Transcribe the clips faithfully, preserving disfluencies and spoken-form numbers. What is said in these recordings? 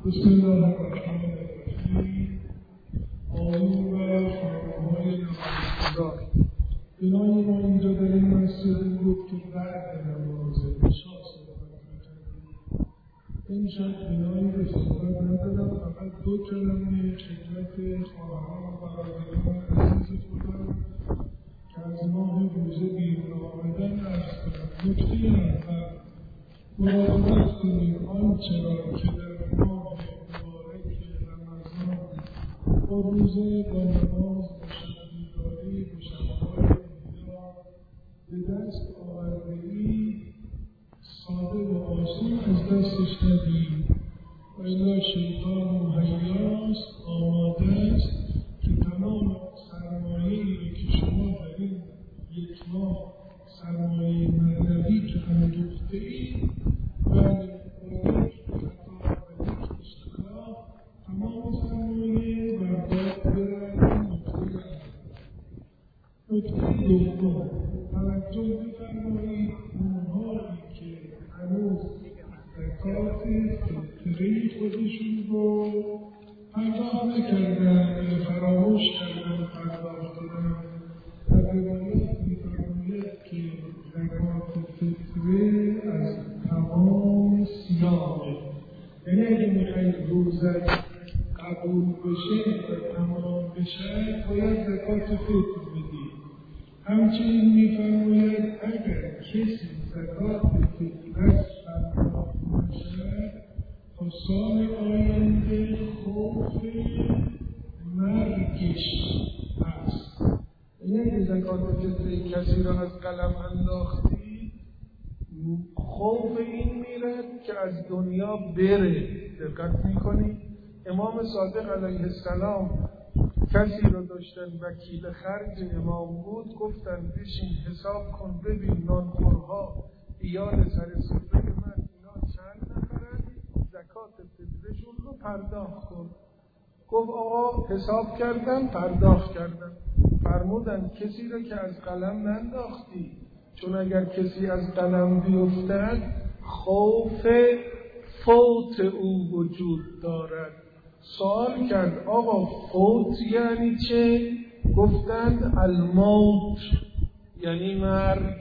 بسم الله الرحمن الرحیم. آیین و فرمانهای نمازگزار. بنای ما اینجا در این مسجد بود که بعد نماز عشا صحبت می‌کنیم. این شب بنایی به صحبت ندارم، فقط دو کلمه خدمت خواهران و برادران عزیز خودم که از ماه روزه بیرون آمدن عرض کنم. نکته اول مراقبت کنید آنچه را که در ماه مبارک رمضان با روزه، با نماز، با شب‌بیداری، با شب‌های بیدار به دست آورده‌اید ساده و آسان از دستش ندهید و الا شیطان مهیاست، آماده است که تمام سرمایه‌ای را که شما در این یک ماه سرمایه معنوی که اندوخته‌اید و یک خطا و یک اشتباه تمام سرمایه برداشت برد. نکته دوم، توجه بفرمایید اونهایی که هنوز زکات فطری خودشون رو پرداخت نکردن یا فراموش کردن پرداخت کردن. در روایات می‌فرماید که زکات فطری از تمام صیامه، یعنی اگه می‌خواید روزت قبول بشه و تمام بشه باید زکات فطر بدید. همچنین می‌فرماید اگر کسی زکات فطرش پرداخت نشه تا سال آینده خوف مرگش هست. یعنی اگه زکات فطر کسی را از قلم انداختی خوف این میرد که از دنیا بره. دقت میکنی؟ امام صادق علیه السلام کسی رو داشتن وکیل خرج امام بود، گفتن بشین حساب کن ببین نانخورها ایال سر سفره من اینا چند نفرن، زکات فطرشون رو پرداخت کن. گفت آقا حساب کردم پرداخت کردم. فرمودن کسی رو که از قلم ننداختی، چون اگر کسی از قلم بیفتد خوف فوت او وجود دارد. سوال کرد آقا فوت یعنی چه؟ گفتند الموت یعنی مرگ.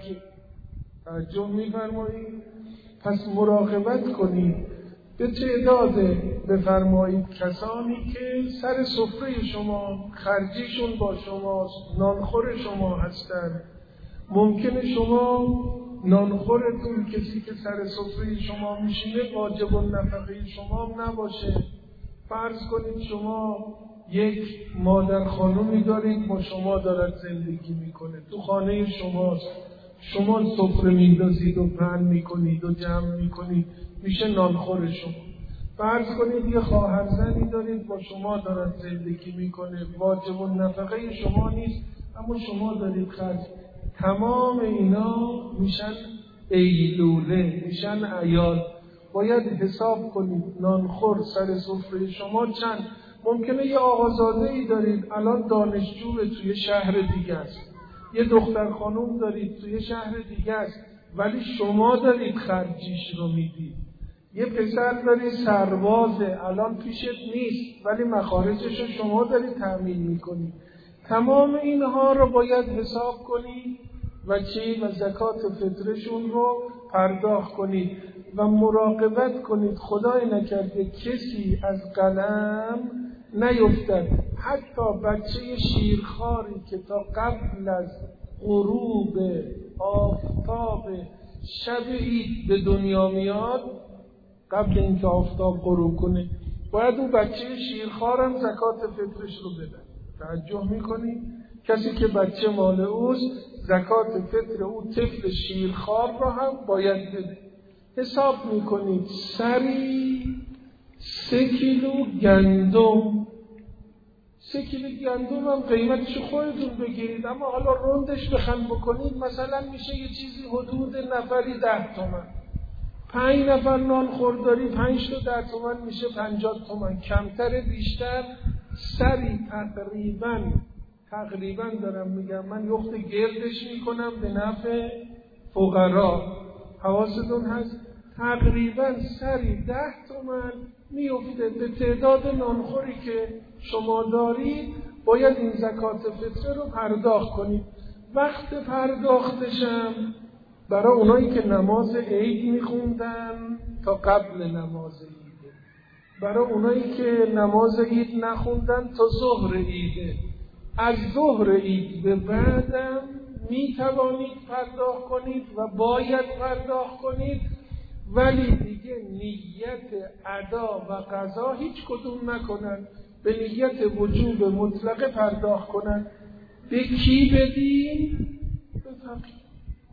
توجه می‌فرمایید؟ پس مراقبت کنید. به تعداد بفرمایید کسانی که سر سفره شما خرجیشون با شماست، نانخور شما هستند. ممکنه شما نانخورتون کسی که سر سفره شما میشینه واجب النفقه شما نباشه. فرض کنید شما یک مادر خانومی دارید با شما دارد زندگی میکنه، تو خانه شماست، شما سفره میندازید و پهن میکنید و جمع میکنید، میشه نانخور شما. فرض کنید یه خواهرزنی دارید با شما دارد زندگی میکنه، واجب النفقه شما نیست اما شما دارید خرج. تمام اینا میشن ایلوله، میشن عیال. باید حساب کنید نانخور سر سفره شما چند. ممکنه یه آقازاده ای دارید الان دانشجوه توی شهر دیگه است، یه دختر خانوم دارید توی شهر دیگه است ولی شما دارید خرجیش رو میدید. یه پسر دارید سربازه الان پیشت نیست ولی مخارجش رو شما دارید تأمین میکنید. تمام اینها رو باید حساب کنید و چی؟ و زکات فطرشون رو پرداخت کنید و مراقبت کنید خدای نکرده کسی از قلم نیفتد. حتی بچه شیرخواری که تا قبل از غروب آفتاب شب عید به دنیا میاد، قبل اینکه آفتاب غروب کنه، باید اون بچه شیرخوارم زکات فطرش رو بده. توجه میکنی؟ کسی که بچه مال اوست زکات فطر او طفل شیرخوار را هم باید بده. حساب میکنید سری سه کیلو گندم، سه کیلو گندم هم قیمتش خودتون بگیرید اما حالا روندش بخن بکنید مثلا میشه یه چیزی حدود نفری ده تومن. پنج نفر نان خورداری پنج تا ده تومن میشه پنجاه تومن. کمتر بیشتر سری تقریبا تقریبا دارم میگم من یخت گردش میکنم به نفع فقرا. حواستون هست؟ تقریبا سری ده تومن میفته به تعداد نانخوری که شما دارید. باید این زکات فطره رو پرداخت کنید. وقت پرداختشم برای اونایی که نماز عید میخوندن تا قبل نماز عیده، برای اونایی که نماز عید نخوندن تا ظهر عیده. از ظهر عید به بعدم میتوانید پرداخت کنید و باید پرداخت کنید، ولی دیگه نیت ادا و قضا هیچ کدوم نکنن، به نیت وجوب مطلق پرداخت کنن. به کی بدین؟ به فقیر.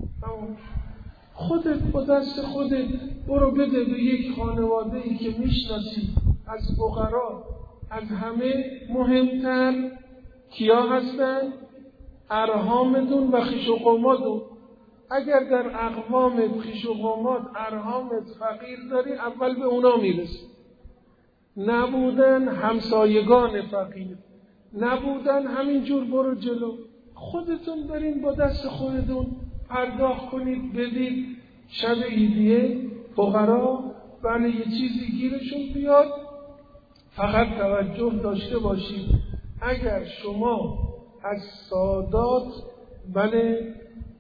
خودت با دست خودت برو بده به یک خانواده ای که میشناسی از فقرا. از همه مهمتر کیا هستن؟ ارحامتون و خویش و قوماتون. اگر در اقوامت خویش و قومات ارحامت فقیر داری، اول به اونا میرسی. نبودن همسایگان فقیر، نبودن همینجور برو جلو. خودتون برین با دست خودتون پرداخت کنید بدید. شب عیدیه فقرا بله یه چیزی گیرشون بیاد. فقط توجه داشته باشید اگر شما از سادات بله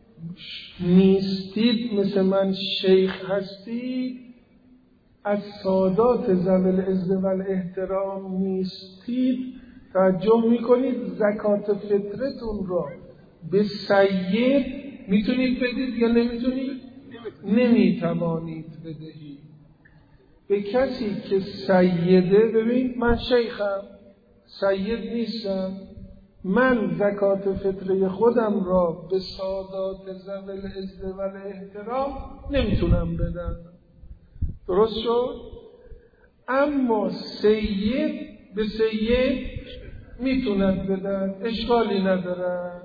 نیستید، مثل من شیخ هستید، از سادات ذوی العز و الاحترام نیستید، توجه میکنید زکات فطرتون را به سید میتونید بدید یا نمیتونید؟ نمیتوانید بدهید. به کسی که سیده، ببین من شیخم سید نیستم، من زکات فطره خودم را به سادات ذوی العز و الاحترام نمیتونم بدم. درست شد؟ اما سید به سید میتوند بدن، اشکالی ندارن.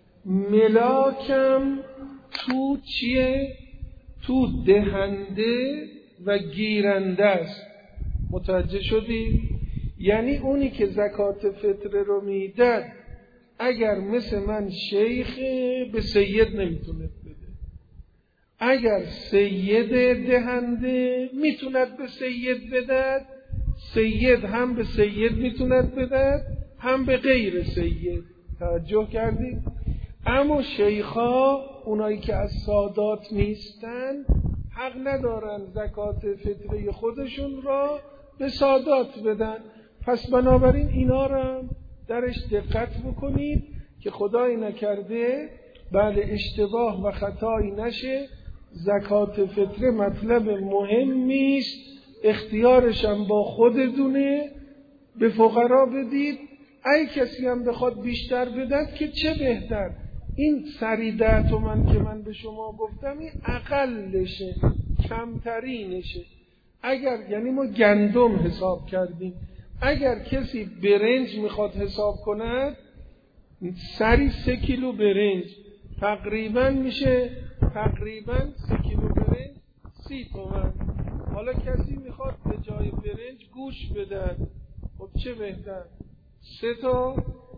ملاکم تو چیه؟ تو دهنده و گیرنده است. متوجه شدی؟ یعنی اونی که زکات فطره رو میداد اگر مثل من شیخ به سید نمیتونه بده، اگر سید دهنده میتوند به سید بدد، سید هم به سید میتوند بدد هم به غیر سید. توجه کردید؟ اما شیخا اونایی که از سادات نیستن حق ندارن زکات فطره خودشون را به سادات بدن. پس بنابراین اینا را درش دقت بکنید که خدای نکرده بعد اشتباه و خطایی نشه. زکات فطره مطلب مهمی است، اختیارش هم با خودتونه. به فقرا بدید، ای کسی هم بخواد بیشتر بدد که چه بهتر. این سریده تومن که من به شما گفتم این اقلشه، کمترینشه. اگر یعنی ما گندم حساب کردیم، اگر کسی برنج میخواد حساب کند، سری سه کیلو برنج تقریبا میشه تقریبا سه کیلو برنج سی تومن. حالا کسی میخواد به جای برنج گوش بدن، خب چه بهتر؟ سه تا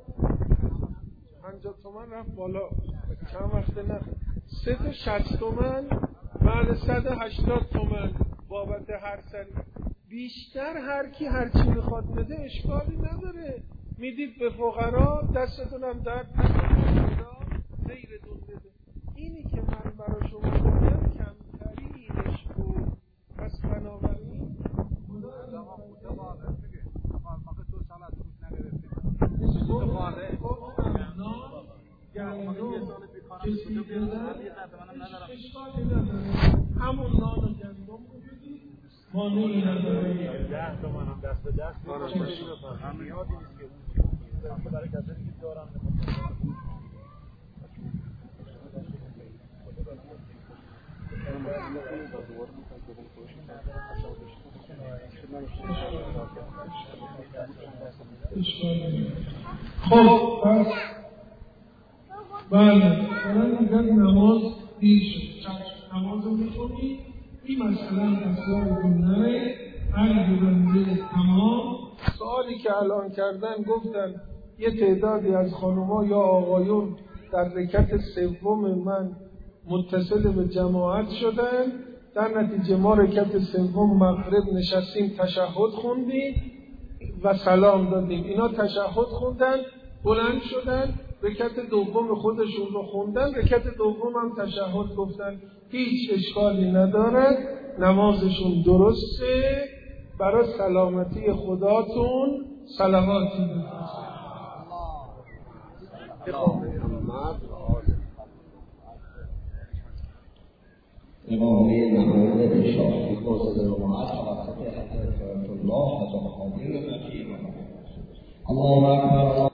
پنجاه تومن رفت بالا، چند وقت نخواد. سه تا شصت تومن، بعد صد و هشتاد تومن بابت هر سری. بیشتر هر کی هر چی میخواد بده اشکالی نداره، میدید به فقرا، دستتون هم درد نکنه، خیرتون بده. اینی که من برای شما بگم کمترینش بود. پس بنابراین همون نان و گندم رو بدید، مانعی نداره. ده تومن هم دست به دست همین یادی نیست که برای کسانی که دارن خب پس بله برای دیگر نماز دیر شد، چشم نماز رو میخونی. این مثلا اصلاح گناه هر گرنده تمام. سوالی که الان کردن گفتن یه تعدادی از خانوما یا آقایون در رکعت سوم من متصل به جماعت شدن، در نتیجه ما رکعت سوم مغرب نشستیم تشهد خوندیم و سلام دادیم. اینا تشهد خوندن، بلند شدن، رکعت دوم خودشون رو خوندن، رکعت دوم هم تشهد گفتن. هیچ اشکالی نداره، نمازشون درسته. برای سلامتی خداتون صلواتی بفرستید. امامی محمد شاهی قصد رمات توسط حضرت الله حضرت خادم المسیح الله اکبر.